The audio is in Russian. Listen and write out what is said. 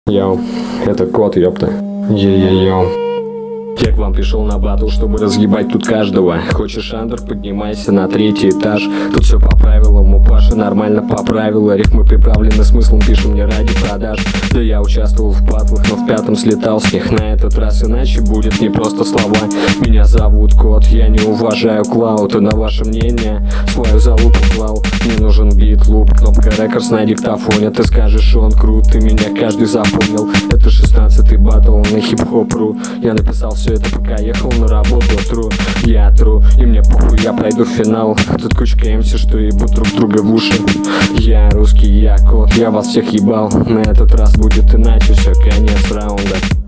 Йоу, это кот, ёпта. Йо-йо-йо. Я к вам пришел на батл, чтобы разъебать тут каждого. Хочешь андер, поднимайся на 3-й этаж. Тут все по правилам, у Паши нормально по правилам. Рифмы приправлены смыслом, пишем не ради продаж. Да я участвовал в батлах, но в 5-м слетал с них. На этот раз иначе будет не просто слова. Меня зовут Кот, я не уважаю клауд. И на ваше мнение свою залупу клал. Мне нужен бит, луп, кнопка рекордс на диктофоне. Ты скажешь, он крут, ты меня каждый запомнил. Это 16-й батл на хип-хоп.ру. Я написал все это, пока ехал на работу. Тру, я тру, и мне похуй, я пройду в финал. Тут кучка МС, что ебут друг друга в уши. Я русский, я Кот, я вас всех ебал. На этот раз будет иначе, все, конец раунда.